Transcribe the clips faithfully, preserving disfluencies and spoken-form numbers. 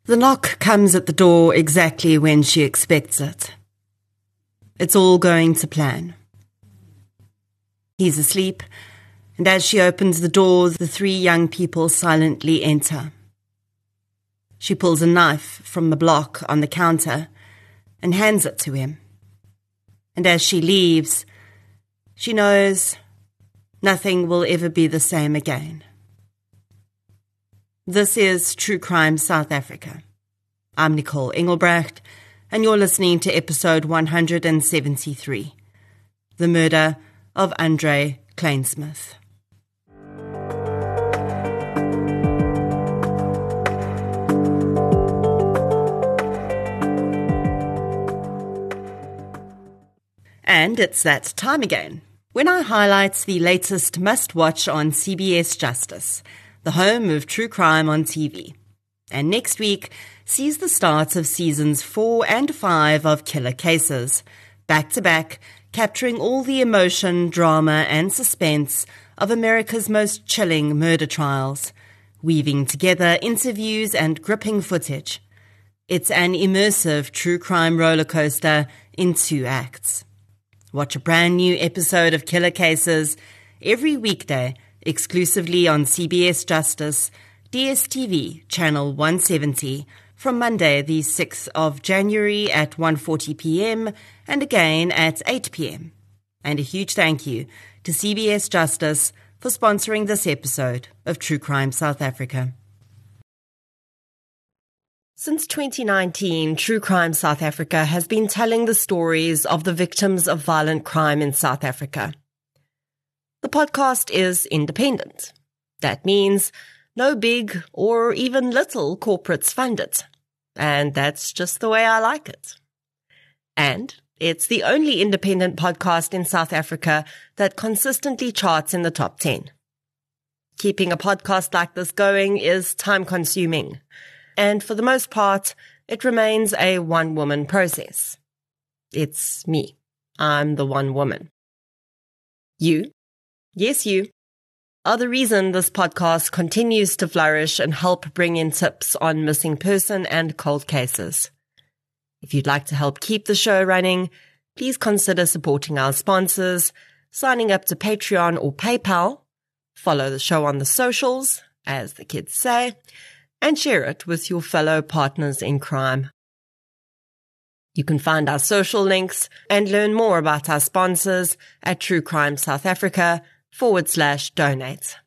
The knock comes at the door exactly when she expects it. It's all going to plan. He's asleep, and as she opens the door, the three young people silently enter. She pulls a knife from the block on the counter and hands it to him. And as she leaves, she knows nothing will ever be the same again. This is True Crime South Africa. I'm Nicole Engelbrecht, and you're listening to episode one hundred seventy-three, The Murder of Andre Kleinsmith. And it's that time again, when I highlight the latest must-watch on C B S Justice, the home of true crime on T V. And next week sees the start of seasons four and five of Killer Cases, back-to-back, capturing all the emotion, drama and suspense of America's most chilling murder trials, weaving together interviews and gripping footage. It's an immersive true crime roller coaster in two acts. Watch a brand new episode of Killer Cases every weekday exclusively on C B S Justice, D S T V, channel one seventy, from Monday the sixth of January at one forty p.m. and again at eight p.m. And a huge thank you to C B S Justice for sponsoring this episode of True Crime South Africa. Since twenty nineteen, True Crime South Africa has been telling the stories of the victims of violent crime in South Africa. The podcast is independent. That means no big or even little corporates fund it. And that's just the way I like it. And it's the only independent podcast in South Africa that consistently charts in the top ten. Keeping a podcast like this going is time-consuming. And for the most part, it remains a one-woman process. It's me. I'm the one woman. You, yes you, are the reason this podcast continues to flourish and help bring in tips on missing person and cold cases. If you'd like to help keep the show running, please consider supporting our sponsors, signing up to Patreon or PayPal, follow the show on the socials, as the kids say, and share it with your fellow partners in crime. You can find our social links and learn more about our sponsors at True Crime South Africa forward slash donate.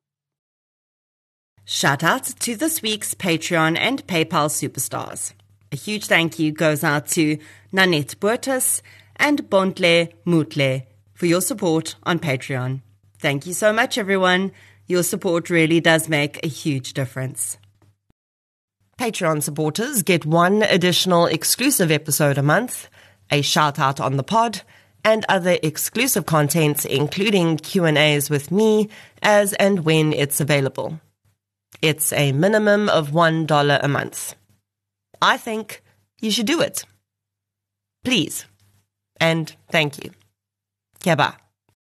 Shout out to this week's Patreon and PayPal superstars. A huge thank you goes out to Nanette Boertus and Bontle Mutle for your support on Patreon. Thank you so much, everyone. Your support really does make a huge difference. Patreon supporters get one additional exclusive episode a month, a shout-out on the pod, and other exclusive content, including Q and A's with me, as and when it's available. It's a minimum of one dollar a month. I think you should do it. Please. And thank you. Keba.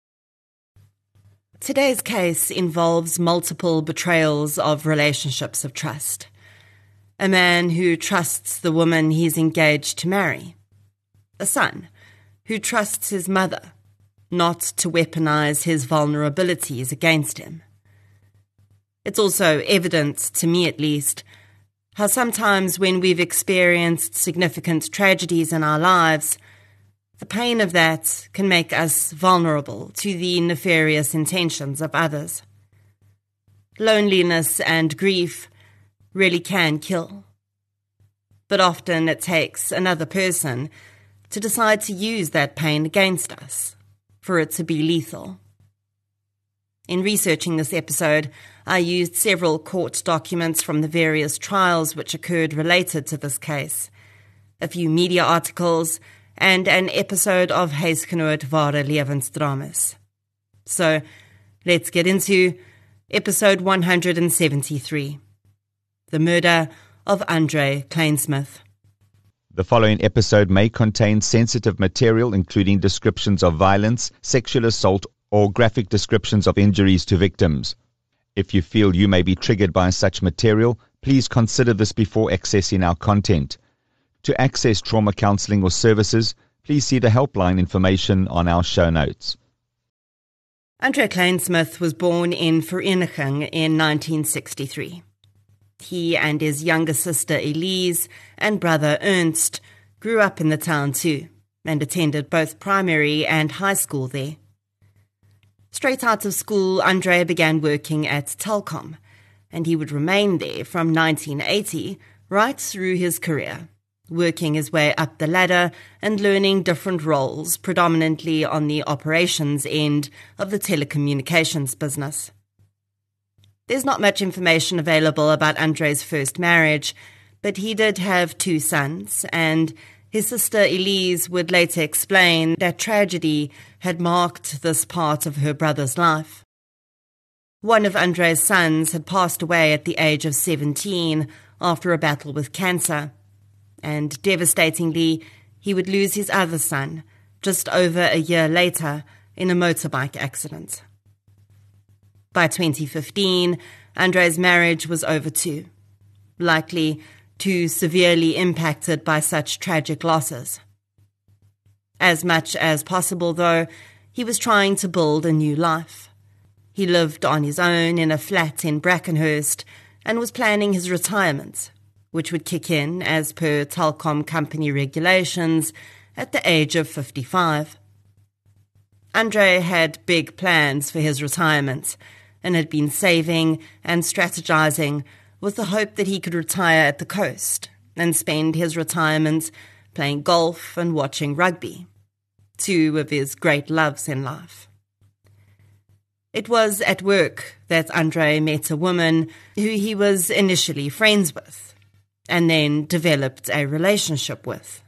Today's case involves multiple betrayals of relationships of trust. A man who trusts the woman he's engaged to marry. A son who trusts his mother not to weaponize his vulnerabilities against him. It's also evident, to me at least, how sometimes when we've experienced significant tragedies in our lives, the pain of that can make us vulnerable to the nefarious intentions of others. Loneliness and grief really can kill. But often it takes another person to decide to use that pain against us, for it to be lethal. In researching this episode, I used several court documents from the various trials which occurred related to this case, a few media articles, and an episode of Huisgenoot Ware Lewensdramas. So, let's get into episode one hundred seventy-three. The Murder of Andre Kleinsmith. The following episode may contain sensitive material, including descriptions of violence, sexual assault, or graphic descriptions of injuries to victims. If you feel you may be triggered by such material, Please consider this before accessing our content. To access trauma counseling or services, please see the helpline information on our show notes. Andre Kleinsmith was born in Vereeniging in nineteen sixty-three. He and his younger sister Elise and brother Ernst grew up in the town too, and attended both primary and high school there. Straight out of school, Andre began working at Telkom, and he would remain there from nineteen eighty right through his career, working his way up the ladder and learning different roles, predominantly on the operations end of the telecommunications business. There's not much information available about Andre's first marriage, but he did have two sons, and his sister Elise would later explain that tragedy had marked this part of her brother's life. One of Andre's sons had passed away at the age of seventeen after a battle with cancer, and devastatingly, he would lose his other son just over a year later in a motorbike accident. By twenty fifteen, Andre's marriage was over too, likely too severely impacted by such tragic losses. As much as possible, though, he was trying to build a new life. He lived on his own in a flat in Brackenhurst and was planning his retirement, which would kick in, as per Telkom company regulations, at the age of fifty-five. Andre had big plans for his retirement and had been saving and strategizing with the hope that he could retire at the coast and spend his retirement playing golf and watching rugby, two of his great loves in life. It was at work that Andre met a woman who he was initially friends with and then developed a relationship with.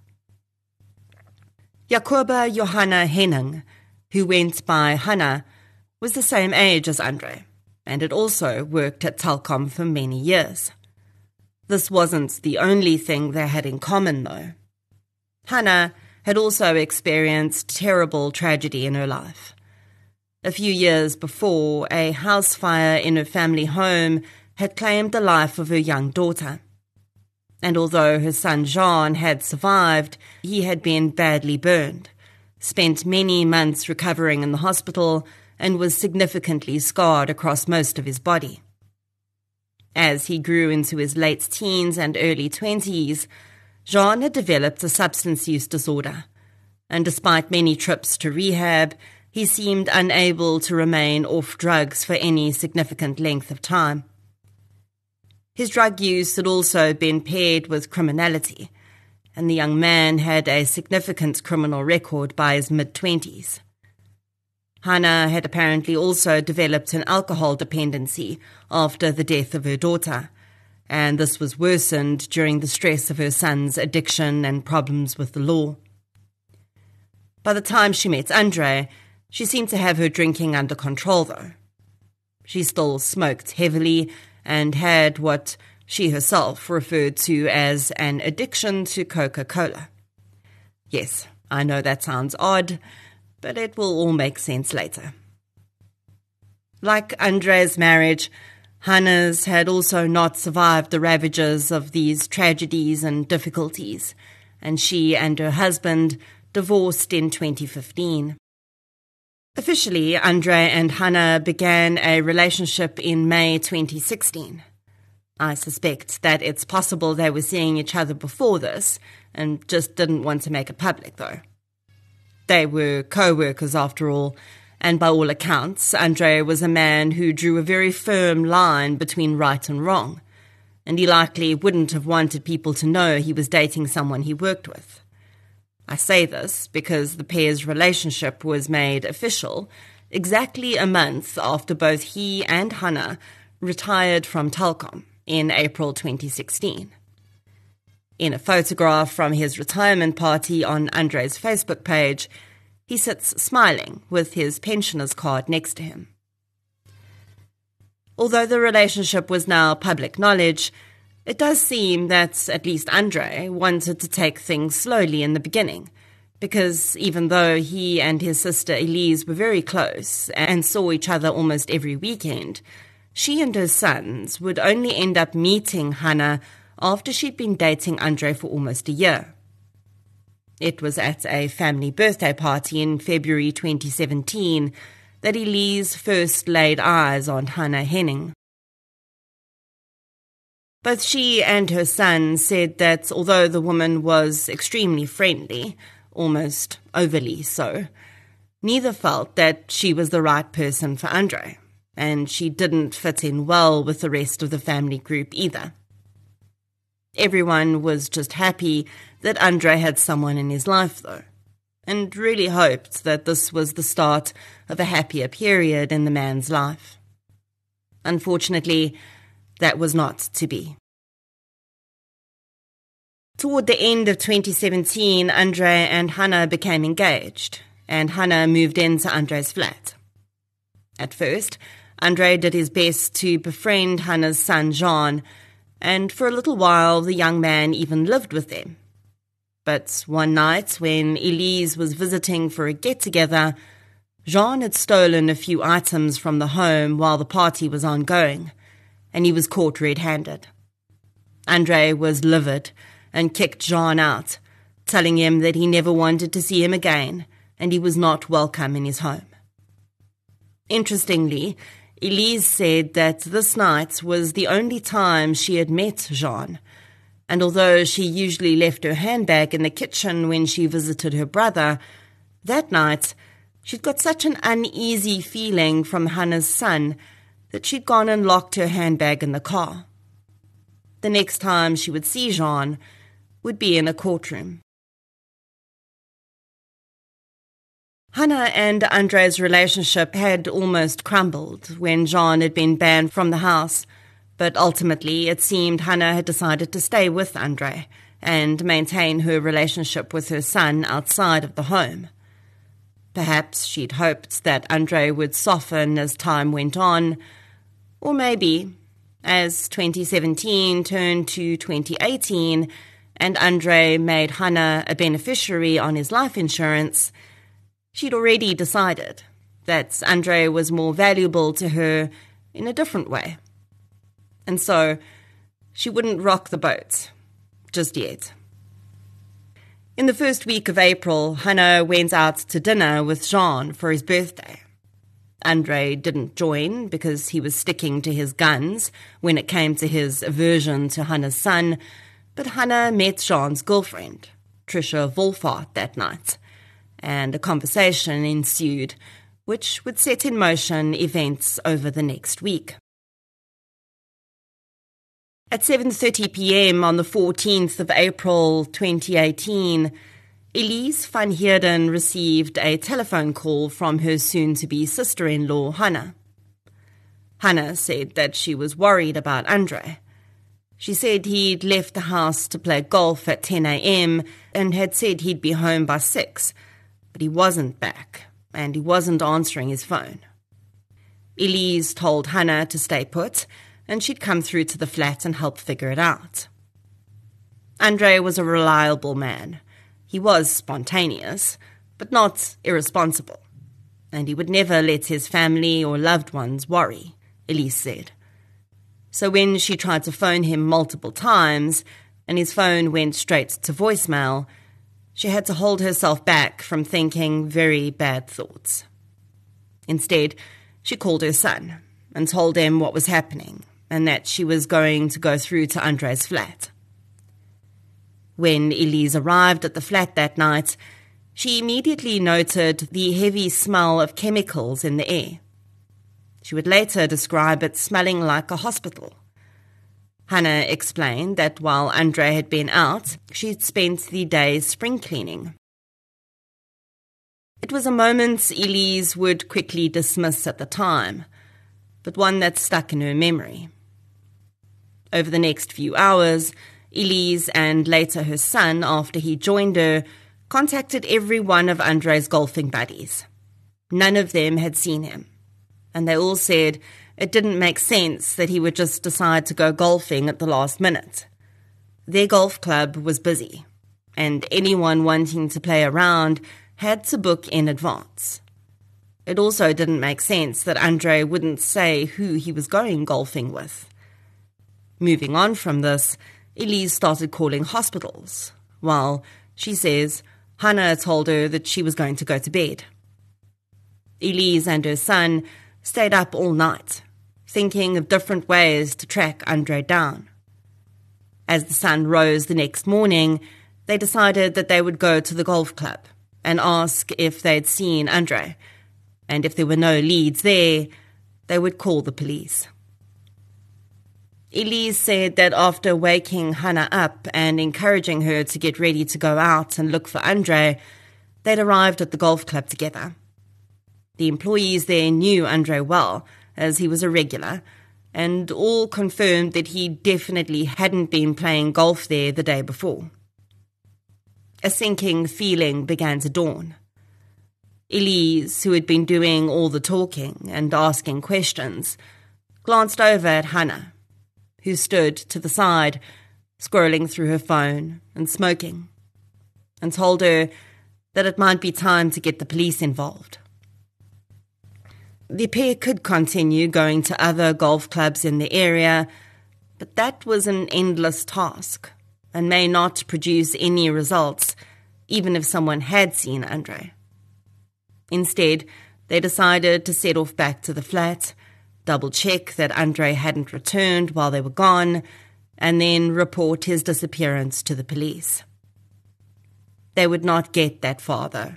Jacoba Johanna Henning, who went by Hannah, was the same age as Andre and had also worked at Telkom for many years. This wasn't the only thing they had in common, though. Hannah had also experienced terrible tragedy in her life. A few years before, a house fire in her family home had claimed the life of her young daughter. And although her son Jean had survived, he had been badly burned, spent many months recovering in the hospital, and was significantly scarred across most of his body. As he grew into his late teens and early twenties, Jean had developed a substance use disorder, and despite many trips to rehab, he seemed unable to remain off drugs for any significant length of time. His drug use had also been paired with criminality, and the young man had a significant criminal record by his mid-twenties. Hannah had apparently also developed an alcohol dependency after the death of her daughter, and this was worsened during the stress of her son's addiction and problems with the law. By the time she met Andre, she seemed to have her drinking under control, though. She still smoked heavily and had what she herself referred to as an addiction to Coca-Cola. Yes, I know that sounds odd, but it will all make sense later. Like Andre's marriage, Hannah's had also not survived the ravages of these tragedies and difficulties, and she and her husband divorced in twenty fifteen. Officially, Andre and Hannah began a relationship in May twenty sixteen. I suspect that it's possible they were seeing each other before this and just didn't want to make it public, though. They were co-workers after all, and by all accounts, Andre was a man who drew a very firm line between right and wrong, and he likely wouldn't have wanted people to know he was dating someone he worked with. I say this because the pair's relationship was made official exactly a month after both he and Hannah retired from Telkom in April twenty sixteen. In a photograph from his retirement party on Andre's Facebook page, he sits smiling with his pensioner's card next to him. Although the relationship was now public knowledge, it does seem that at least Andre wanted to take things slowly in the beginning, because even though he and his sister Elise were very close and saw each other almost every weekend, she and her sons would only end up meeting Hannah after she'd been dating Andre for almost a year. It was at a family birthday party in February twenty seventeen that Elise first laid eyes on Hannah Henning. Both she and her son said that although the woman was extremely friendly, almost overly so, neither felt that she was the right person for Andre, and she didn't fit in well with the rest of the family group either. Everyone was just happy that Andre had someone in his life, though, and really hoped that this was the start of a happier period in the man's life. Unfortunately, that was not to be. Toward the end of twenty seventeen, Andre and Hannah became engaged, and Hannah moved into Andre's flat. At first, Andre did his best to befriend Hannah's son Jean, and for a little while the young man even lived with them. But one night, when Elise was visiting for a get-together, Jean had stolen a few items from the home while the party was ongoing, and he was caught red-handed. Andre was livid and kicked Jean out, telling him that he never wanted to see him again and he was not welcome in his home. Interestingly, Elise said that this night was the only time she had met Jean, and although she usually left her handbag in the kitchen when she visited her brother, that night she'd got such an uneasy feeling from Hannah's son that she'd gone and locked her handbag in the car. The next time she would see Jean would be in a courtroom. Hannah and Andre's relationship had almost crumbled when Jean had been banned from the house, but ultimately it seemed Hannah had decided to stay with Andre and maintain her relationship with her son outside of the home. Perhaps she'd hoped that Andre would soften as time went on, or maybe, as twenty seventeen turned to twenty eighteen and Andre made Hannah a beneficiary on his life insurance, she'd already decided that Andre was more valuable to her in a different way. And so she wouldn't rock the boat just yet. In the first week of April, Hannah went out to dinner with Jean for his birthday. Andre didn't join because he was sticking to his guns when it came to his aversion to Hannah's son, but Hannah met Jean's girlfriend, Trisha Wolfart, that night, and a conversation ensued, which would set in motion events over the next week. At seven thirty p.m. on the fourteenth of April twenty eighteen, Elise van Heerden received a telephone call from her soon-to-be sister-in-law, Hannah. Hannah said that she was worried about Andre. She said he'd left the house to play golf at ten a.m. and had said he'd be home by six, but he wasn't back, and he wasn't answering his phone. Elise told Hannah to stay put, and she'd come through to the flat and help figure it out. Andre was a reliable man. He was spontaneous, but not irresponsible, and he would never let his family or loved ones worry, Elise said. So when she tried to phone him multiple times, and his phone went straight to voicemail, she had to hold herself back from thinking very bad thoughts. Instead, she called her son and told him what was happening and that she was going to go through to Andre's flat. When Elise arrived at the flat that night, she immediately noted the heavy smell of chemicals in the air. She would later describe it smelling like a hospital. Hannah explained that while Andre had been out, she'd spent the day spring cleaning. It was a moment Elise would quickly dismiss at the time, but one that stuck in her memory. Over the next few hours, Elise and later her son, after he joined her, contacted every one of Andre's golfing buddies. None of them had seen him, and they all said it didn't make sense that he would just decide to go golfing at the last minute. Their golf club was busy, and anyone wanting to play around had to book in advance. It also didn't make sense that Andre wouldn't say who he was going golfing with. Moving on from this, Elise started calling hospitals, while, she says, Hannah told her that she was going to go to bed. Elise and her son stayed up all night, thinking of different ways to track Andre down. As the sun rose the next morning, they decided that they would go to the golf club and ask if they'd seen Andre, and if there were no leads there, they would call the police. Elise said that after waking Hannah up and encouraging her to get ready to go out and look for Andre, they'd arrived at the golf club together. The employees there knew Andre well, as he was a regular, and all confirmed that he definitely hadn't been playing golf there the day before. A sinking feeling began to dawn. Elise, who had been doing all the talking and asking questions, glanced over at Hannah, who stood to the side, scrolling through her phone and smoking, and told her that it might be time to get the police involved. The pair could continue going to other golf clubs in the area, but that was an endless task and may not produce any results, even if someone had seen Andre. Instead, they decided to set off back to the flat, double-check that Andre hadn't returned while they were gone, and then report his disappearance to the police. They would not get that far, though.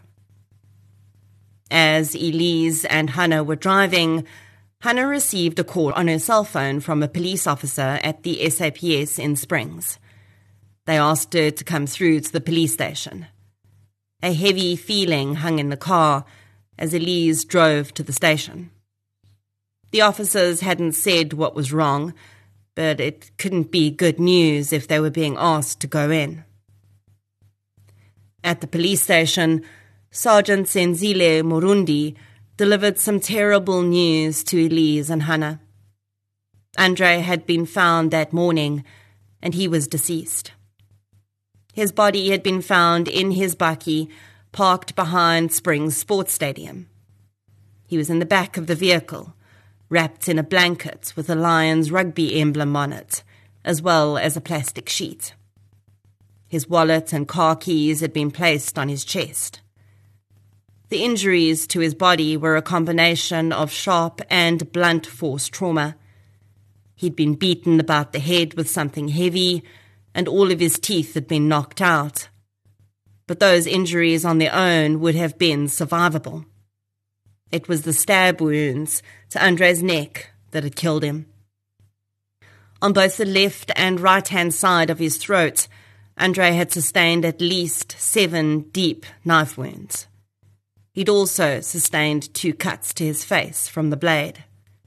As Elise and Hannah were driving, Hannah received a call on her cell phone from a police officer at the S A P S in Springs. They asked her to come through to the police station. A heavy feeling hung in the car as Elise drove to the station. The officers hadn't said what was wrong, but it couldn't be good news if they were being asked to go in. At the police station, Sergeant Senzile Murundi delivered some terrible news to Elise and Hannah. Andre had been found that morning, and he was deceased. His body had been found in his bakkie, parked behind Springs Sports Stadium. He was in the back of the vehicle, wrapped in a blanket with a Lions rugby emblem on it, as well as a plastic sheet. His wallet and car keys had been placed on his chest. The injuries to his body were a combination of sharp and blunt force trauma. He'd been beaten about the head with something heavy, and all of his teeth had been knocked out. But those injuries on their own would have been survivable. It was the stab wounds to Andre's neck that had killed him. On both the left and right-hand side of his throat, Andre had sustained at least seven deep knife wounds. He'd also sustained two cuts to his face from the blade.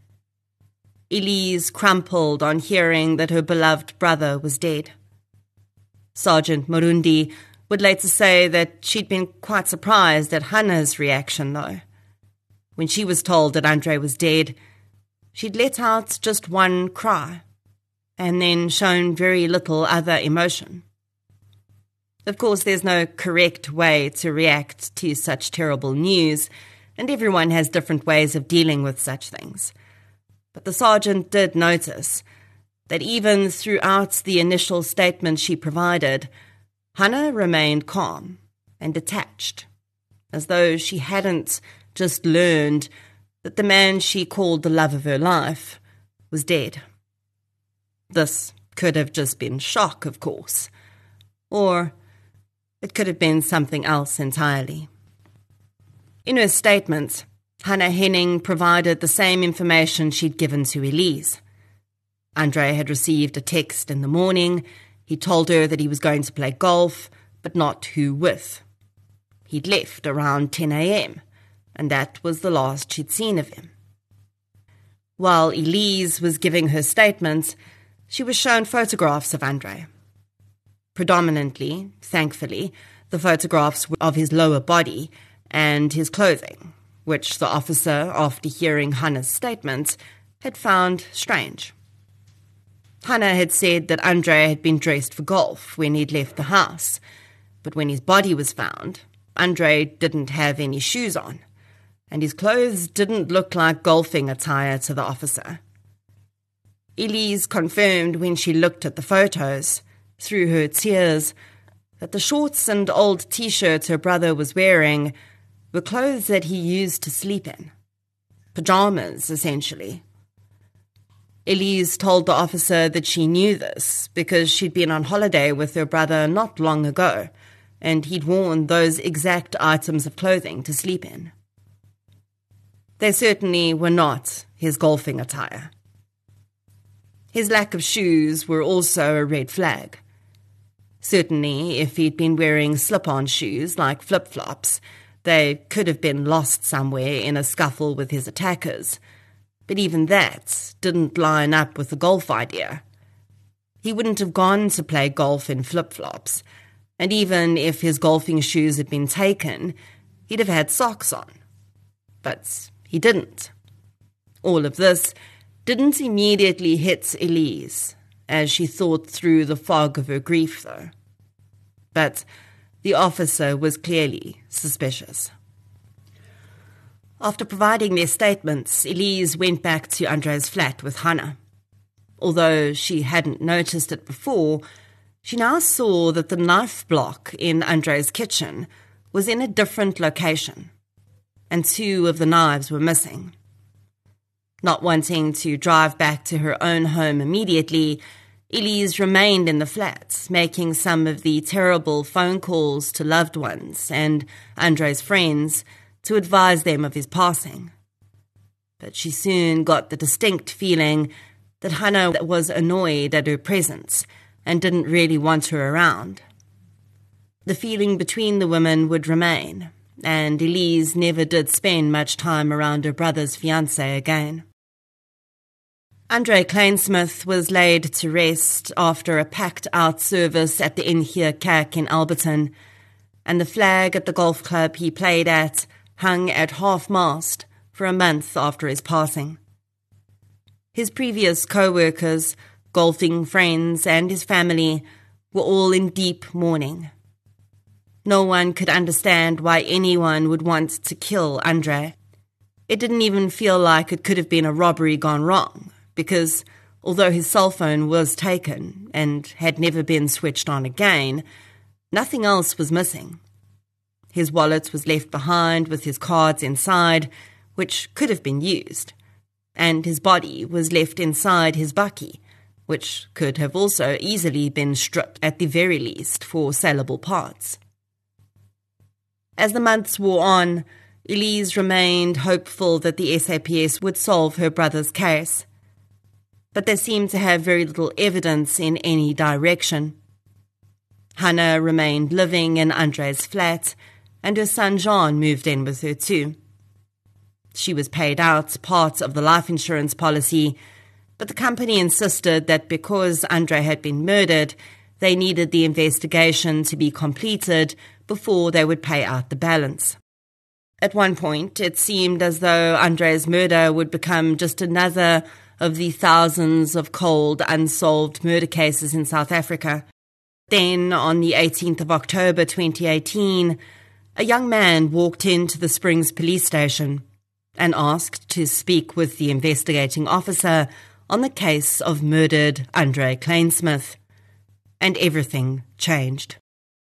Elise crumpled on hearing that her beloved brother was dead. Sergeant Murundi would later say that she'd been quite surprised at Hannah's reaction, though. When she was told that Andre was dead, she'd let out just one cry, and then shown very little other emotion. Of course, there's no correct way to react to such terrible news, and everyone has different ways of dealing with such things. But the sergeant did notice that even throughout the initial statement she provided, Hannah remained calm and detached, as though she hadn't just learned that the man she called the love of her life was dead. This could have just been shock, of course, or it could have been something else entirely. In her statement, Hannah Henning provided the same information she'd given to Elise. Andre had received a text in the morning. He told her that he was going to play golf, but not who with. He'd left around ten a.m., and that was the last she'd seen of him. While Elise was giving her statement, she was shown photographs of Andre. Predominantly, thankfully, the photographs were of his lower body and his clothing, which the officer, after hearing Hannah's statement, had found strange. Hannah had said that Andre had been dressed for golf when he'd left the house, but when his body was found, Andre didn't have any shoes on. and his clothes didn't look like golfing attire to the officer. Elise confirmed when she looked at the photos, through her tears, that the shorts and old T-shirt her brother was wearing were clothes that he used to sleep in. Pajamas, essentially. Elise told the officer that she knew this because she'd been on holiday with her brother not long ago, and he'd worn those exact items of clothing to sleep in. They certainly were not his golfing attire. His lack of shoes were also a red flag. Certainly, if he'd been wearing slip-on shoes like flip-flops, they could have been lost somewhere in a scuffle with his attackers. But even that didn't line up with the golf idea. He wouldn't have gone to play golf in flip-flops, and even if his golfing shoes had been taken, he'd have had socks on. But he didn't. All of this didn't immediately hit Elise, as she thought through the fog of her grief, though. But the officer was clearly suspicious. After providing their statements, Elise went back to Andre's flat with Hannah. Although she hadn't noticed it before, she now saw that the knife block in Andre's kitchen was in a different location, and two of the knives were missing. Not wanting to drive back to her own home immediately, Elise remained in the flat, making some of the terrible phone calls to loved ones and Andre's friends to advise them of his passing. But she soon got the distinct feeling that Hannah was annoyed at her presence and didn't really want her around. The feeling between the women would remain, and Elise never did spend much time around her brother's fiancée again. Andre Kleinsmith was laid to rest after a packed-out service at the Inheer Kerk in Alberton, and the flag at the golf club he played at hung at half-mast for a month after his passing. His previous co-workers, golfing friends, and his family were all in deep mourning. No one could understand why anyone would want to kill Andre. It didn't even feel like it could have been a robbery gone wrong, because although his cell phone was taken and had never been switched on again, nothing else was missing. His wallet was left behind with his cards inside, which could have been used, and his body was left inside his bakkie, which could have also easily been stripped at the very least for saleable parts. As the months wore on, Elise remained hopeful that the S A P S would solve her brother's case, but they seemed to have very little evidence in any direction. Hannah remained living in Andre's flat, and her son Jean moved in with her too. She was paid out part of the life insurance policy, but the company insisted that because Andre had been murdered, they needed the investigation to be completed before they would pay out the balance. At one point, it seemed as though Andre's murder would become just another of the thousands of cold, unsolved murder cases in South Africa. Then, on the eighteenth of October twenty eighteen, a young man walked into the Springs police station and asked to speak with the investigating officer on the case of murdered Andre Kleinsmith. And everything changed.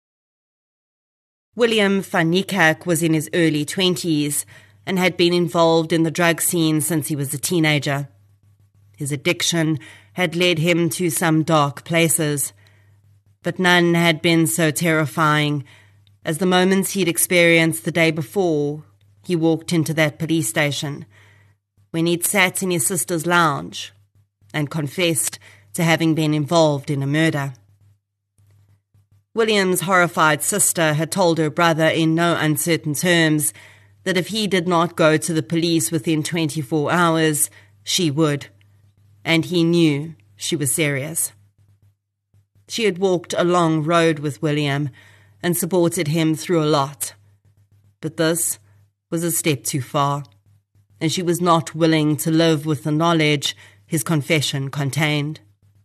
William van Niekerk was in his early twenties and had been involved in the drug scene since he was a teenager. His addiction had led him to some dark places, but none had been so terrifying as the moments he'd experienced the day before he walked into that police station, when he'd sat in his sister's lounge and confessed to having been involved in a murder. William's horrified sister had told her brother in no uncertain terms that if he did not go to the police within twenty-four hours, she would, and he knew she was serious. She had walked a long road with William and supported him through a lot, but this was a step too far, and she was not willing to live with the knowledge his confession contained.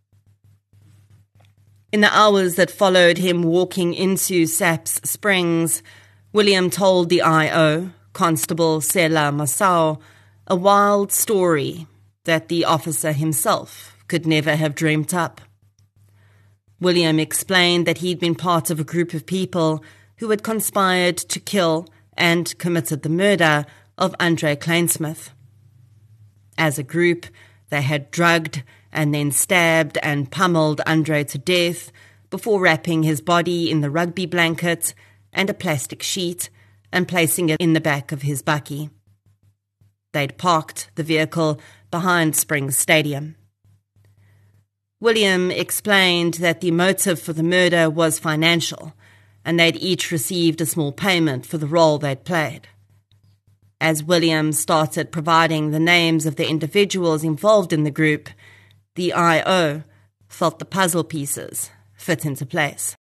In the hours that followed him walking into Saps Springs, William told the I O, Constable Sela Masao a wild story that the officer himself could never have dreamt up. William explained that he'd been part of a group of people who had conspired to kill and committed the murder of Andre Kleinsmith. As a group, they had drugged and then stabbed and pummeled Andre to death before wrapping his body in the rugby blanket and a plastic sheet and placing it in the back of his bakkie. They'd parked the vehicle behind Springs Stadium. William explained that the motive for the murder was financial, and they'd each received a small payment for the role they'd played. As William started providing the names of the individuals involved in the group, the I O felt the puzzle pieces fit into place.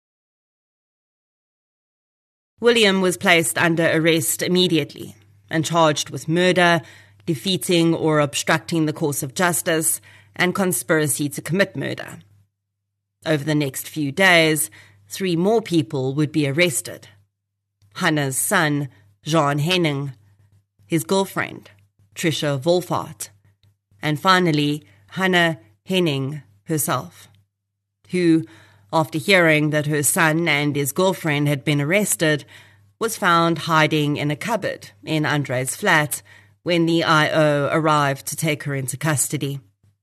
William was placed under arrest immediately and charged with murder, defeating or obstructing the course of justice, and conspiracy to commit murder. Over the next few days, three more people would be arrested. Hannah's son, Jean Henning, his girlfriend, Tricia Wolfart, and finally, Hannah Henning herself, who, after hearing that her son and his girlfriend had been arrested, was found hiding in a cupboard in Andre's flat when the I O arrived to take her into custody.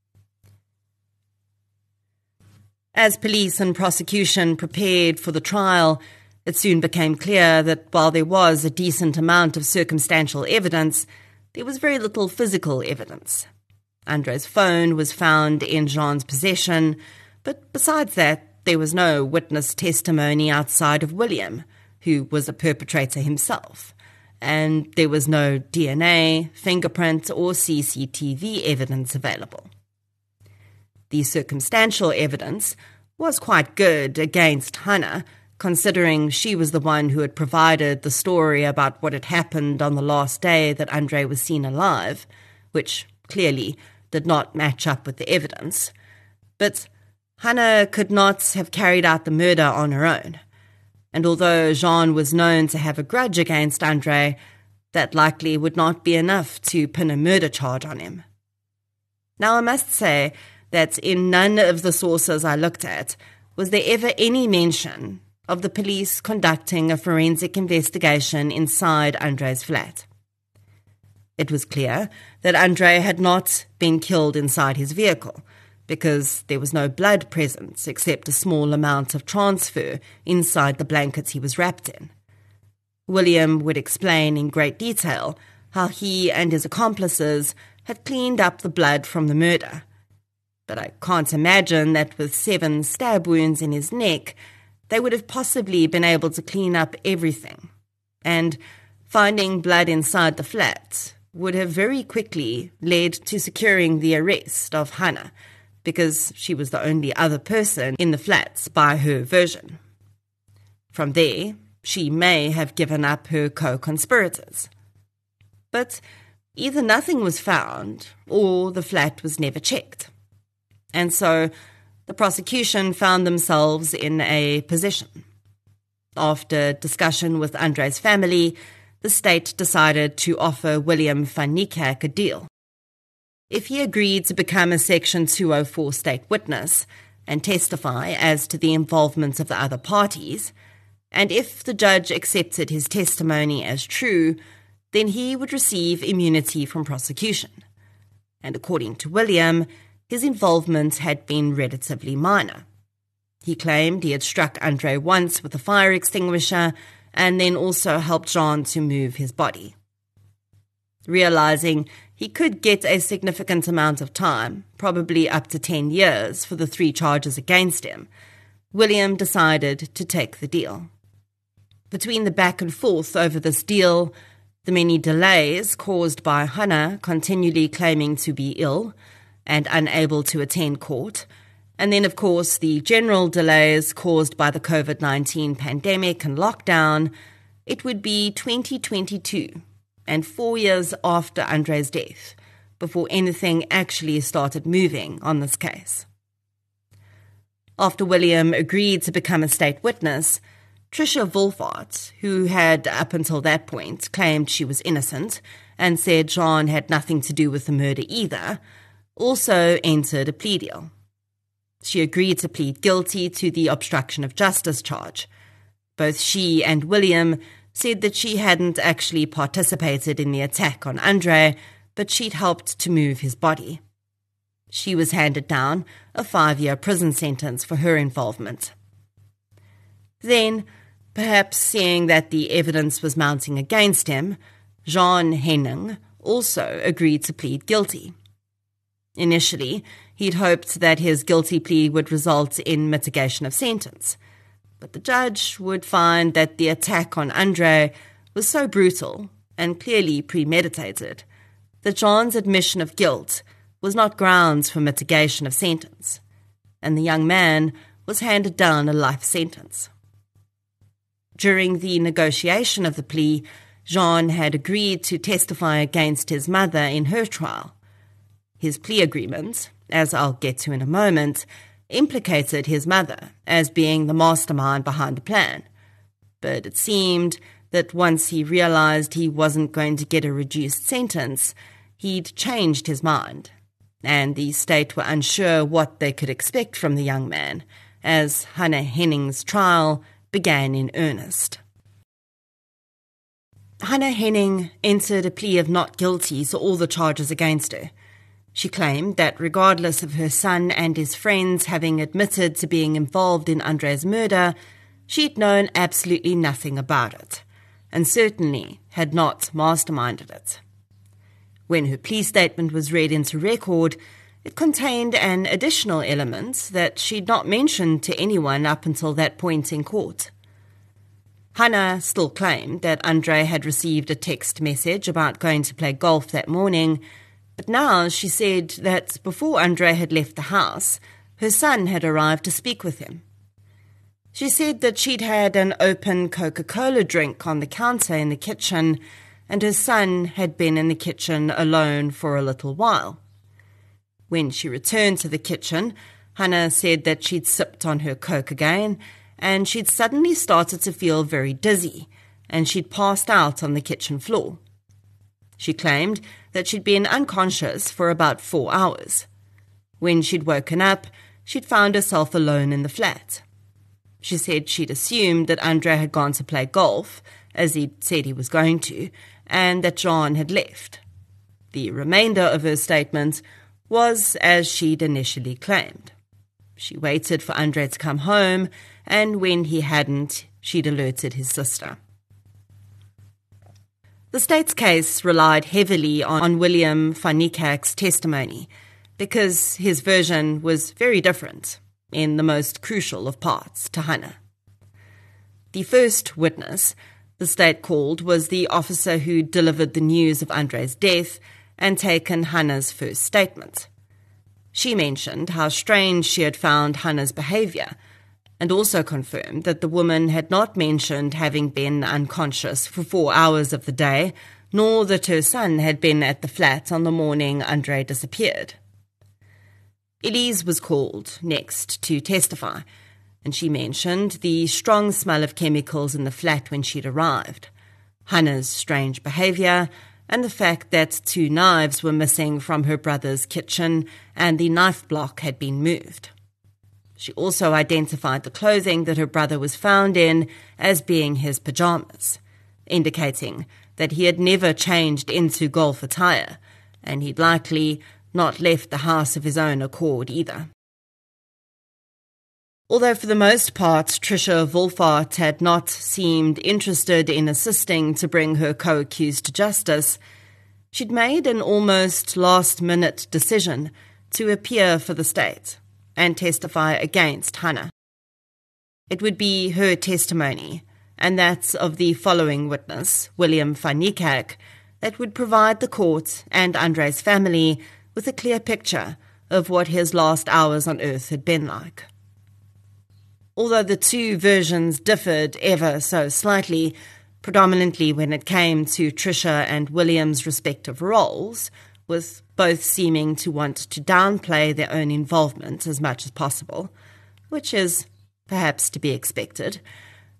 As police and prosecution prepared for the trial, it soon became clear that while there was a decent amount of circumstantial evidence, there was very little physical evidence. Andre's phone was found in Jean's possession, but besides that, there was no witness testimony outside of William, who was a perpetrator himself, and there was no D N A, fingerprint, or C C T V evidence available. The circumstantial evidence was quite good against Hannah, considering she was the one who had provided the story about what had happened on the last day that Andre was seen alive, which clearly did not match up with the evidence. But Hannah could not have carried out the murder on her own, and although Jean was known to have a grudge against Andre, that likely would not be enough to pin a murder charge on him. Now, I must say that in none of the sources I looked at was there ever any mention of the police conducting a forensic investigation inside Andre's flat. It was clear that Andre had not been killed inside his vehicle, because there was no blood present except a small amount of transfer inside the blankets he was wrapped in. William would explain in great detail how he and his accomplices had cleaned up the blood from the murder. But I can't imagine that with seven stab wounds in his neck, they would have possibly been able to clean up everything. And finding blood inside the flat would have very quickly led to securing the arrest of Hannah, because she was the only other person in the flats by her version. From there, she may have given up her co-conspirators. But either nothing was found, or the flat was never checked. And so the prosecution found themselves in a position. After discussion with Andre's family, the state decided to offer William van Niekerk a deal. If he agreed to become a Section two oh four state witness and testify as to the involvement of the other parties, and if the judge accepted his testimony as true, then he would receive immunity from prosecution. And according to William, his involvement had been relatively minor. He claimed he had struck Andre once with a fire extinguisher and then also helped Jean to move his body. Realizing he could get a significant amount of time, probably up to ten years, for the three charges against him, William decided to take the deal. Between the back and forth over this deal, the many delays caused by Hannah continually claiming to be ill and unable to attend court, and then, of course, the general delays caused by the COVID nineteen pandemic and lockdown, it would be twenty twenty-two, and four years after Andre's death, before anything actually started moving on this case. After William agreed to become a state witness, Tricia Wolfart, who had up until that point claimed she was innocent and said Jean had nothing to do with the murder either, also entered a plea deal. She agreed to plead guilty to the obstruction of justice charge. Both she and William said that she hadn't actually participated in the attack on Andre, but she'd helped to move his body. She was handed down a five-year prison sentence for her involvement. Then, perhaps seeing that the evidence was mounting against him, Jean Henning also agreed to plead guilty. Initially, he'd hoped that his guilty plea would result in mitigation of sentence, but the judge would find that the attack on Andre was so brutal and clearly premeditated that Jean's admission of guilt was not grounds for mitigation of sentence, and the young man was handed down a life sentence. During the negotiation of the plea, Jean had agreed to testify against his mother in her trial. His plea agreement, as I'll get to in a moment, implicated his mother as being the mastermind behind the plan. But it seemed that once he realized he wasn't going to get a reduced sentence, he'd changed his mind, and the state were unsure what they could expect from the young man, as Hannah Henning's trial began in earnest. Hannah Henning entered a plea of not guilty to all the charges against her. She claimed that regardless of her son and his friends having admitted to being involved in Andre's murder, she'd known absolutely nothing about it, and certainly had not masterminded it. When her plea statement was read into record, it contained an additional element that she'd not mentioned to anyone up until that point in court. Hannah still claimed that Andre had received a text message about going to play golf that morning, but now she said that before Andre had left the house, her son had arrived to speak with him. She said that she'd had an open Coca-Cola drink on the counter in the kitchen, and her son had been in the kitchen alone for a little while. When she returned to the kitchen, Hannah said that she'd sipped on her Coke again, and she'd suddenly started to feel very dizzy, and she'd passed out on the kitchen floor. She claimed that she'd been unconscious for about four hours. When she'd woken up, she'd found herself alone in the flat. She said she'd assumed that Andre had gone to play golf, as he'd said he was going to, and that Jean had left. The remainder of her statement was as she'd initially claimed. She waited for Andre to come home, and when he hadn't, she'd alerted his sister. The state's case relied heavily on William van Niekerk's testimony because his version was very different in the most crucial of parts to Hannah. The first witness the state called was the officer who delivered the news of Andre's death and taken Hannah's first statement. She mentioned how strange she had found Hannah's behaviour, and also confirmed that the woman had not mentioned having been unconscious for four hours of the day, nor that her son had been at the flat on the morning Andre disappeared. Elise was called next to testify, and she mentioned the strong smell of chemicals in the flat when she'd arrived, Hannah's strange behaviour, and the fact that two knives were missing from her brother's kitchen and the knife block had been moved. She also identified the clothing that her brother was found in as being his pyjamas, indicating that he had never changed into golf attire, and he'd likely not left the house of his own accord either. Although for the most part Tricia Wolfart had not seemed interested in assisting to bring her co-accused to justice, she'd made an almost last-minute decision to appear for the state and testify against Hannah. It would be her testimony, and that of the following witness, William van Niekerk, that would provide the court and Andre's family with a clear picture of what his last hours on earth had been like. Although the two versions differed ever so slightly, predominantly when it came to Tricia and William's respective roles, with both seeming to want to downplay their own involvement as much as possible, which is perhaps to be expected,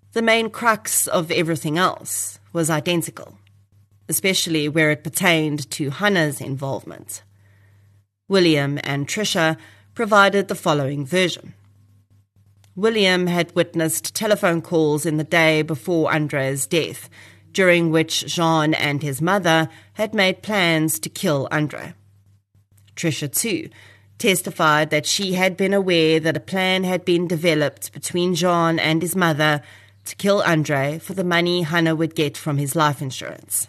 the main crux of everything else was identical, especially where it pertained to Hannah's involvement. William and Tricia provided the following version. William had witnessed telephone calls in the day before Andre's death, during which Jean and his mother had made plans to kill Andre. Tricia, too, testified that she had been aware that a plan had been developed between Jean and his mother to kill Andre for the money Hannah would get from his life insurance.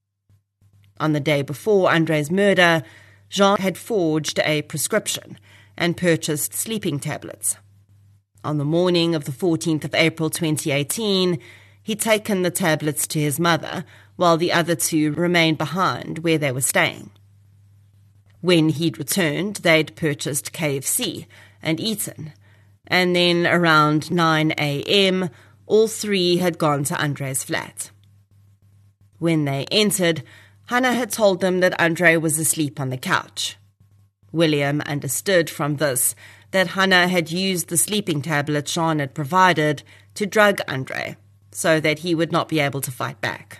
On the day before Andre's murder, Jean had forged a prescription and purchased sleeping tablets. On the morning of the fourteenth of April twenty eighteen, he'd taken the tablets to his mother, while the other two remained behind where they were staying. When he'd returned, they'd purchased K F C and eaten, and then around nine a.m., all three had gone to Andre's flat. When they entered, Hannah had told them that Andre was asleep on the couch. William understood from this that Hannah had used the sleeping tablet Jean had provided to drug Andre, so that he would not be able to fight back.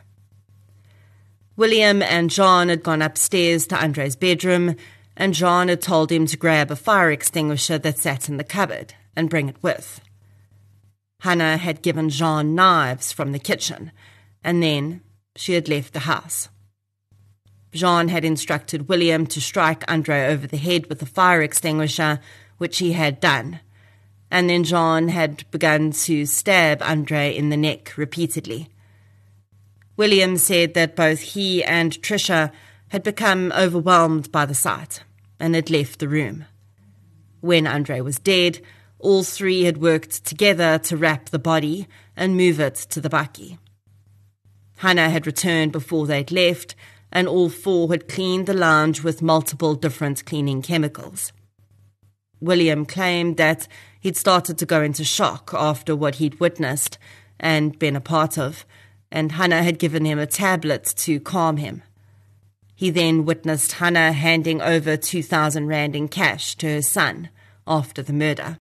William and Jean had gone upstairs to Andre's bedroom, and Jean had told him to grab a fire extinguisher that sat in the cupboard and bring it with. Hannah had given Jean knives from the kitchen, and then she had left the house. Jean had instructed William to strike Andre over the head with a fire extinguisher, which he had done, and then Jean had begun to stab Andre in the neck repeatedly. William said that both he and Tricia had become overwhelmed by the sight and had left the room. When Andre was dead, all three had worked together to wrap the body and move it to the bakkie. Hannah had returned before they'd left, and all four had cleaned the lounge with multiple different cleaning chemicals. William claimed that he'd started to go into shock after what he'd witnessed and been a part of, and Hannah had given him a tablet to calm him. He then witnessed Hannah handing over two thousand rand in cash to her son after the murder.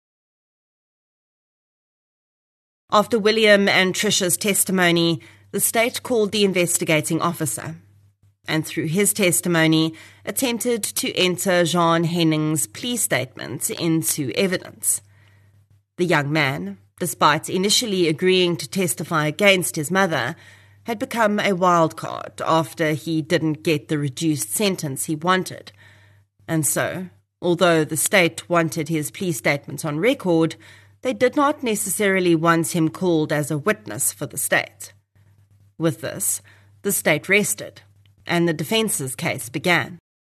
After William and Tricia's testimony, the state called the investigating officer, and through his testimony attempted to enter Jean Henning's plea statement into evidence. The young man, despite initially agreeing to testify against his mother, had become a wild card after he didn't get the reduced sentence he wanted. And so, although the state wanted his plea statement on record, they did not necessarily want him called as a witness for the state. With this, the state rested, and the defence's case began.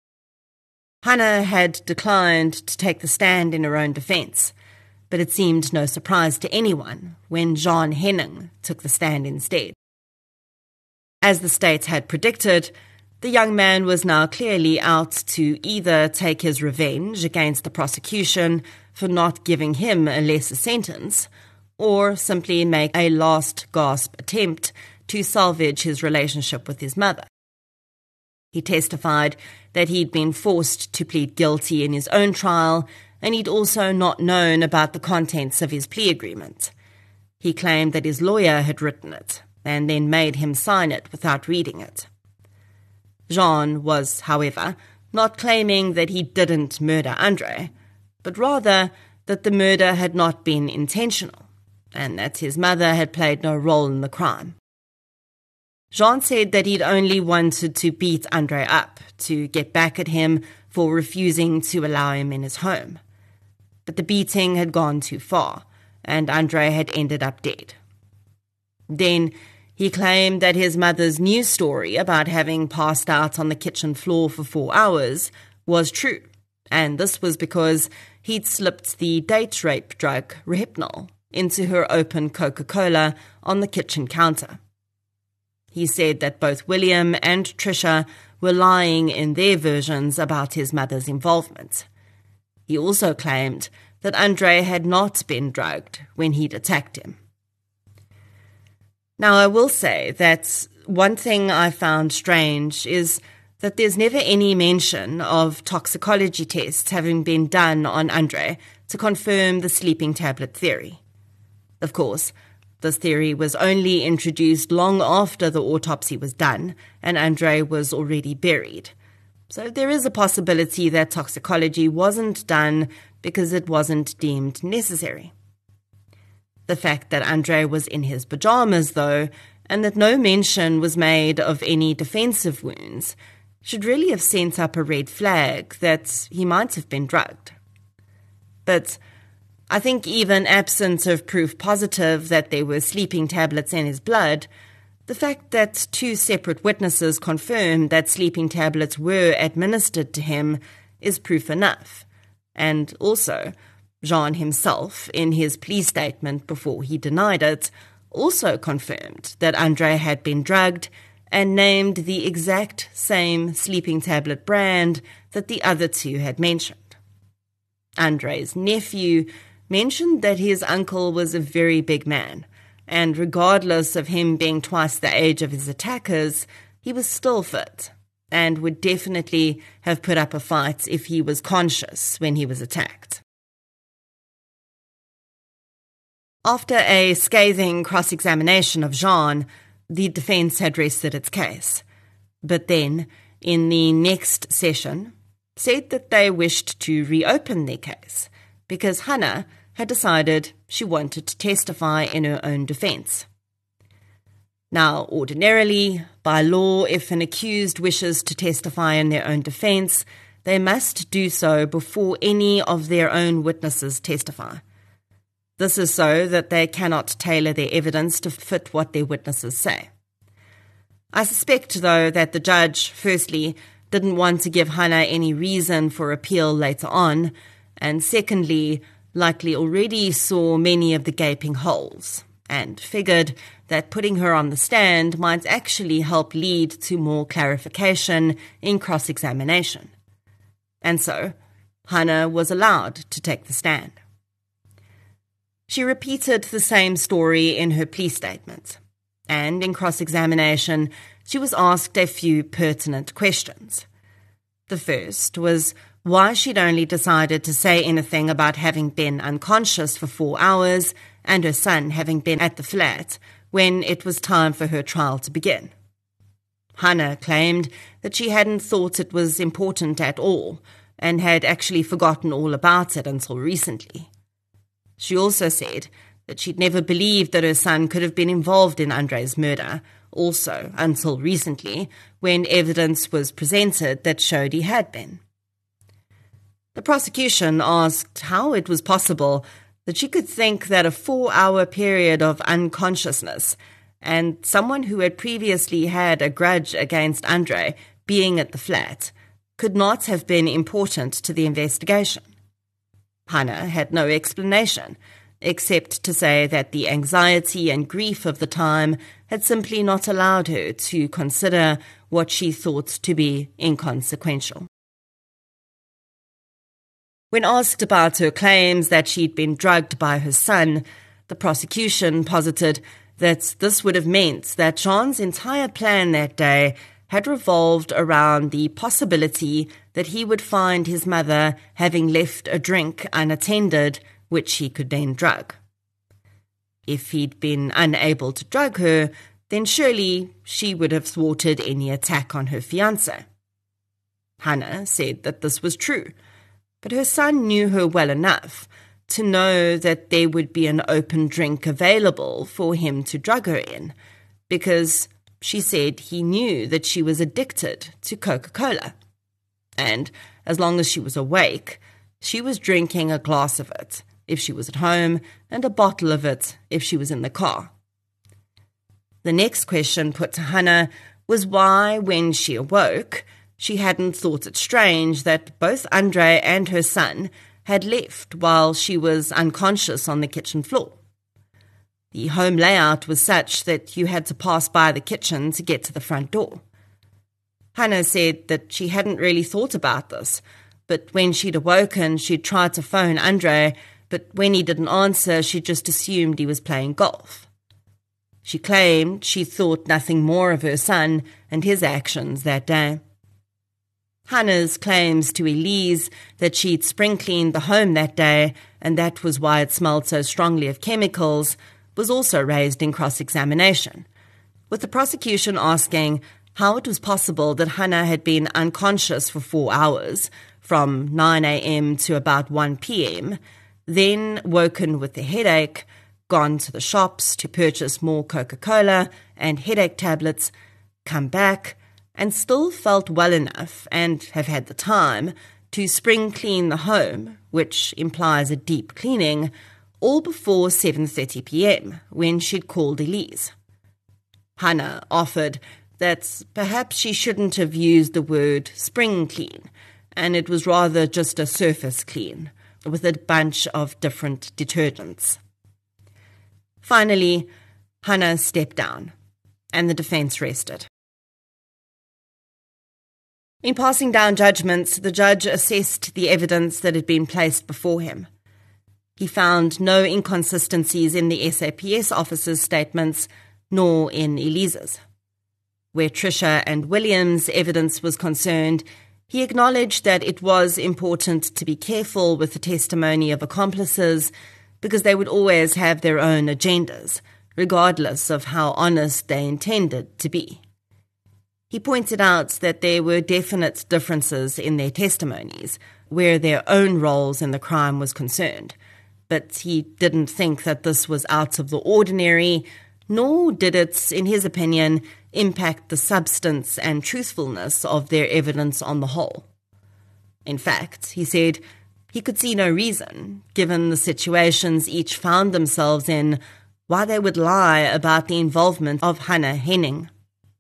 Hannah had declined to take the stand in her own defense, but it seemed no surprise to anyone when Jean Henning took the stand instead. As the state had predicted, the young man was now clearly out to either take his revenge against the prosecution for not giving him a lesser sentence, or simply make a last-gasp attempt to salvage his relationship with his mother. He testified that he'd been forced to plead guilty in his own trial, and he'd also not known about the contents of his plea agreement. He claimed that his lawyer had written it, and then made him sign it without reading it. Jean was, however, not claiming that he didn't murder Andre, but rather that the murder had not been intentional, and that his mother had played no role in the crime. Jean said that he'd only wanted to beat Andre up to get back at him for refusing to allow him in his home. But the beating had gone too far, and Andre had ended up dead. Then he claimed that his mother's news story about having passed out on the kitchen floor for four hours was true, and this was because he'd slipped the date rape drug Rohypnol into her open Coca-Cola on the kitchen counter. He said that both William and Tricia were lying in their versions about his mother's involvement. He also claimed that Andre had not been drugged when he'd attacked him. Now, I will say that one thing I found strange is that there's never any mention of toxicology tests having been done on Andre to confirm the sleeping tablet theory. Of course, This theory was only introduced long after the autopsy was done and Andrei was already buried. So there is a possibility that toxicology wasn't done because it wasn't deemed necessary. The fact that Andrei was in his pajamas, though, and that no mention was made of any defensive wounds, should really have sent up a red flag that he might have been drugged. But I think even absent of proof positive that there were sleeping tablets in his blood, the fact that two separate witnesses confirmed that sleeping tablets were administered to him is proof enough. And also, Jean himself, in his plea statement before he denied it, also confirmed that Andrei had been drugged and named the exact same sleeping tablet brand that the other two had mentioned. Andrei's nephew mentioned that his uncle was a very big man, and regardless of him being twice the age of his attackers, he was still fit, and would definitely have put up a fight if he was conscious when he was attacked. After a scathing cross-examination of Jean, the defence had rested its case, but then, in the next session, said that they wished to reopen their case, because Hannah had decided she wanted to testify in her own defence. Now, ordinarily, by law, if an accused wishes to testify in their own defence, they must do so before any of their own witnesses testify. This is so that they cannot tailor their evidence to fit what their witnesses say. I suspect, though, that the judge, firstly, didn't want to give Hannah any reason for appeal later on, and secondly, likely already saw many of the gaping holes, and figured that putting her on the stand might actually help lead to more clarification in cross-examination. And so, Hannah was allowed to take the stand. She repeated the same story in her plea statement, and in cross-examination, she was asked a few pertinent questions. The first was why she'd only decided to say anything about having been unconscious for four hours and her son having been at the flat when it was time for her trial to begin. Hannah claimed that she hadn't thought it was important at all and had actually forgotten all about it until recently. She also said that she'd never believed that her son could have been involved in Andrei's murder, also until recently, when evidence was presented that showed he had been. The prosecution asked how it was possible that she could think that a four-hour period of unconsciousness and someone who had previously had a grudge against Andrei being at the flat could not have been important to the investigation. Hannah had no explanation, except to say that the anxiety and grief of the time had simply not allowed her to consider what she thought to be inconsequential. When asked about her claims that she'd been drugged by her son, the prosecution posited that this would have meant that Jean's entire plan that day had revolved around the possibility that he would find his mother having left a drink unattended, which he could then drug. If he'd been unable to drug her, then surely she would have thwarted any attack on her fiancé. Hannah said that this was true, but her son knew her well enough to know that there would be an open drink available for him to drug her in, because she said he knew that she was addicted to Coca-Cola. And as long as she was awake, she was drinking a glass of it if she was at home and a bottle of it if she was in the car. The next question put to Hannah was why, when she awoke, she hadn't thought it strange that both Andrei and her son had left while she was unconscious on the kitchen floor. The home layout was such that you had to pass by the kitchen to get to the front door. Hannah said that she hadn't really thought about this, but when she'd awoken, she'd tried to phone Andrei, but when he didn't answer, she just assumed he was playing golf. She claimed she thought nothing more of her son and his actions that day. Hannah's claims to Elise that she'd spring-cleaned the home that day and that was why it smelled so strongly of chemicals was also raised in cross-examination, with the prosecution asking how it was possible that Hannah had been unconscious for four hours, from nine a.m. to about one p.m., then woken with a headache, gone to the shops to purchase more Coca-Cola and headache tablets, come back, and still felt well enough and have had the time to spring clean the home, which implies a deep cleaning, all before seven thirty p.m. when she'd called Elise. Hannah offered that perhaps she shouldn't have used the word spring clean, and it was rather just a surface clean, with a bunch of different detergents. Finally, Hannah stepped down, and the defence rested. In passing down judgments, the judge assessed the evidence that had been placed before him. He found no inconsistencies in the S A P S officer's statements, nor in Elise's. Where Tricia and William's evidence was concerned, he acknowledged that it was important to be careful with the testimony of accomplices because they would always have their own agendas, regardless of how honest they intended to be. He pointed out that there were definite differences in their testimonies, where their own roles in the crime was concerned, but he didn't think that this was out of the ordinary, nor did it, in his opinion, impact the substance and truthfulness of their evidence on the whole. In fact, he said, he could see no reason, given the situations each found themselves in, why they would lie about the involvement of Hannah Henning.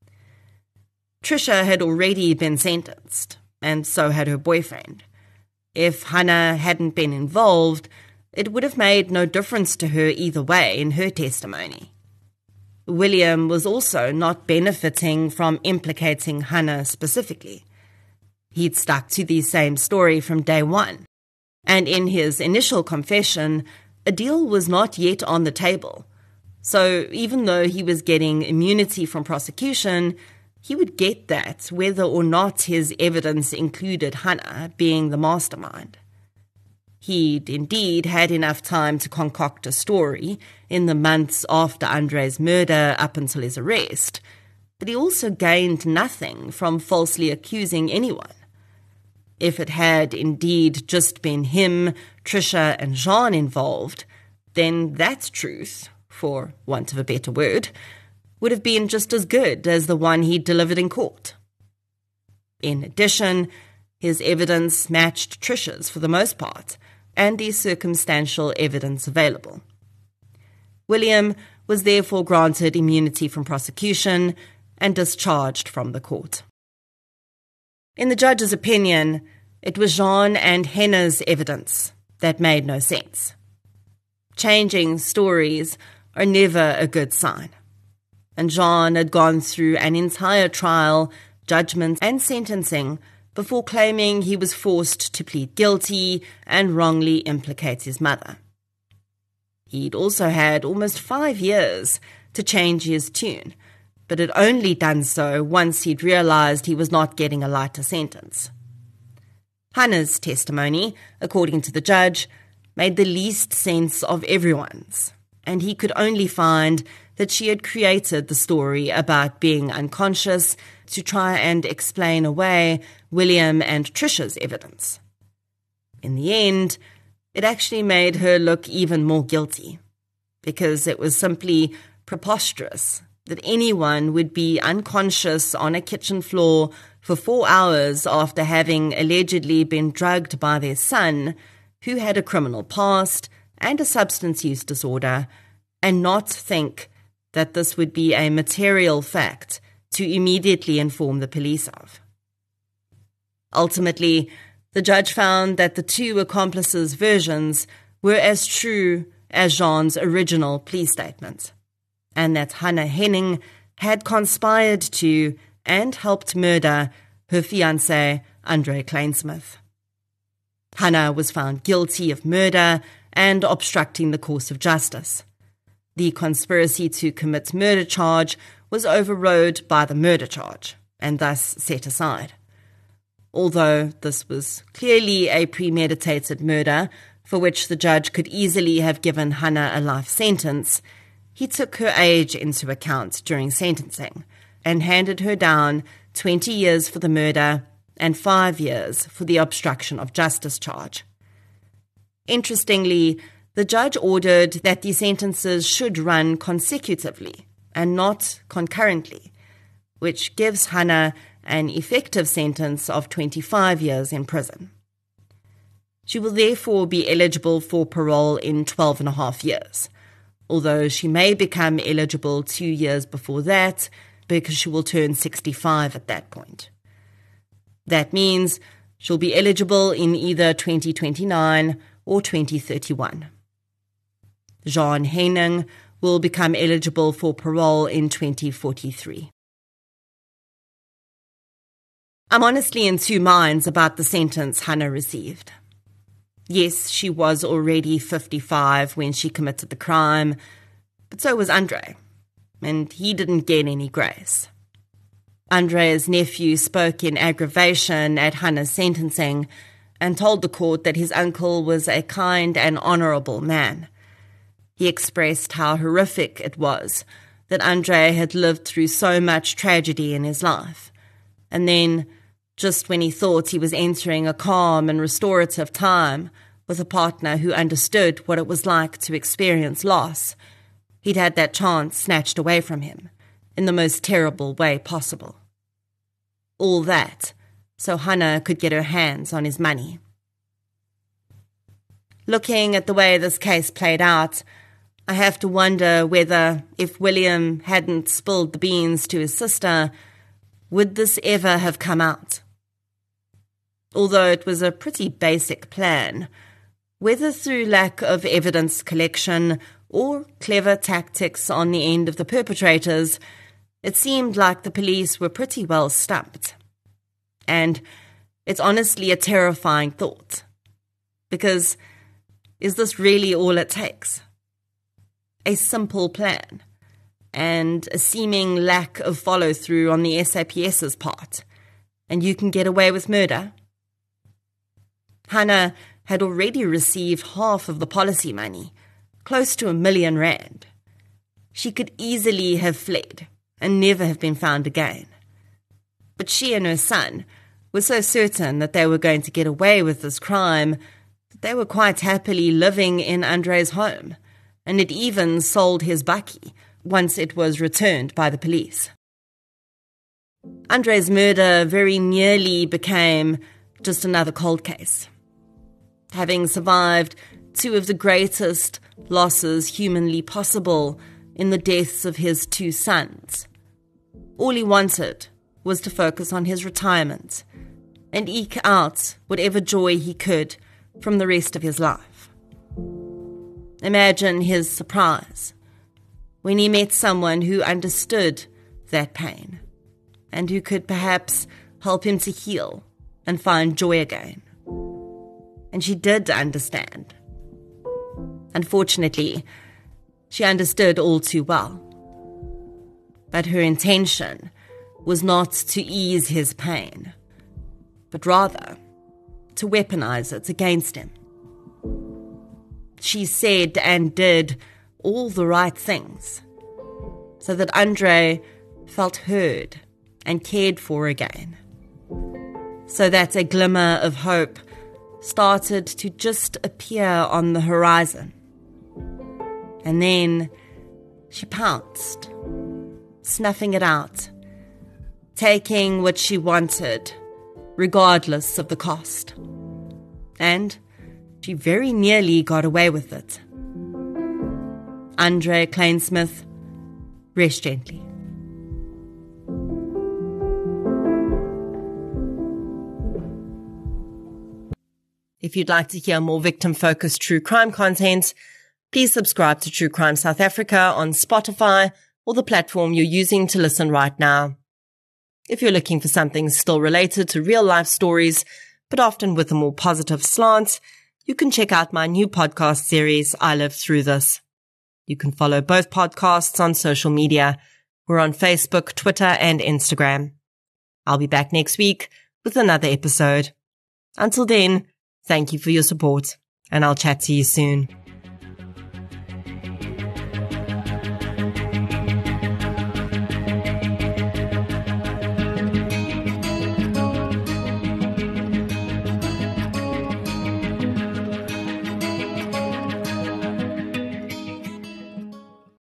Tricia had already been sentenced, and so had her boyfriend. If Hannah hadn't been involved, it would have made no difference to her either way in her testimony. William was also not benefiting from implicating Hannah specifically. He'd stuck to the same story from day one, and in his initial confession, a deal was not yet on the table. So even though he was getting immunity from prosecution, he would get that whether or not his evidence included Hannah being the mastermind. He'd indeed had enough time to concoct a story in the months after Andre's murder up until his arrest, but he also gained nothing from falsely accusing anyone. If it had indeed just been him, Tricia and Jean involved, then that truth, for want of a better word, would have been just as good as the one he delivered in court. In addition, his evidence matched Tricia's for the most part, and the circumstantial evidence available. William was therefore granted immunity from prosecution and discharged from the court. In the judge's opinion, it was Jean and Henna's evidence that made no sense. Changing stories are never a good sign. And Jean had gone through an entire trial, judgment and sentencing before claiming he was forced to plead guilty and wrongly implicate his mother. He'd also had almost five years to change his tune, but had only done so once he'd realized he was not getting a lighter sentence. Hannah's testimony, according to the judge, made the least sense of everyone's, and he could only find that she had created the story about being unconscious to try and explain away William and Tricia's evidence. In the end, it actually made her look even more guilty, because it was simply preposterous that anyone would be unconscious on a kitchen floor for four hours after having allegedly been drugged by their son, who had a criminal past and a substance use disorder, and not think that this would be a material fact to immediately inform the police of. Ultimately, the judge found that the two accomplices' versions were as true as Jean's original plea statement, and that Hannah Henning had conspired to and helped murder her fiancé, Andre Kleinsmith. Hannah was found guilty of murder and obstructing the course of justice. The conspiracy to commit murder charge was overrode by the murder charge, and thus set aside. Although this was clearly a premeditated murder, for which the judge could easily have given Hannah a life sentence, he took her age into account during sentencing and handed her down twenty years for the murder and five years for the obstruction of justice charge. Interestingly, the judge ordered that the sentences should run consecutively and not concurrently, which gives Hannah an effective sentence of twenty-five years in prison. She will therefore be eligible for parole in twelve and a half years, although she may become eligible two years before that because she will turn sixty-five at that point. That means she'll be eligible in either twenty twenty-nine or twenty thirty-one. Jean Heining will become eligible for parole in twenty forty-three. I'm honestly in two minds about the sentence Hannah received. Yes, she was already fifty-five when she committed the crime, but so was Andre, and he didn't get any grace. Andre's nephew spoke in aggravation at Hannah's sentencing and told the court that his uncle was a kind and honourable man. He expressed how horrific it was that Andre had lived through so much tragedy in his life, and then, just when he thought he was entering a calm and restorative time with a partner who understood what it was like to experience loss, he'd had that chance snatched away from him in the most terrible way possible. All that so Hannah could get her hands on his money. Looking at the way this case played out, I have to wonder whether, if William hadn't spilled the beans to his sister, would this ever have come out? Although it was a pretty basic plan, whether through lack of evidence collection or clever tactics on the end of the perpetrators, it seemed like the police were pretty well stumped. And it's honestly a terrifying thought. Because is this really all it takes? A simple plan and a seeming lack of follow-through on the S A P S's part, and you can get away with murder? Hannah had already received half of the policy money, close to a million rand. She could easily have fled and never have been found again. But she and her son were so certain that they were going to get away with this crime that they were quite happily living in Andre's home, and had even sold his bakkie once it was returned by the police. Andre's murder very nearly became just another cold case. Having survived two of the greatest losses humanly possible in the deaths of his two sons, all he wanted was to focus on his retirement and eke out whatever joy he could from the rest of his life. Imagine his surprise when he met someone who understood that pain and who could perhaps help him to heal and find joy again. And she did understand. Unfortunately, she understood all too well. But her intention was not to ease his pain, but rather to weaponize it against him. She said and did all the right things so that Andre felt heard and cared for again, so that a glimmer of hope started to just appear on the horizon. And then she pounced, snuffing it out, taking what she wanted, regardless of the cost. And she very nearly got away with it. Andre Kleinsmith, rest gently. If you'd like to hear more victim-focused true crime content, please subscribe to True Crime South Africa on Spotify or the platform you're using to listen right now. If you're looking for something still related to real-life stories, but often with a more positive slant, you can check out my new podcast series, I Lived Through This. You can follow both podcasts on social media. We're on Facebook, Twitter, and Instagram. I'll be back next week with another episode. Until then, thank you for your support, and I'll chat to you soon.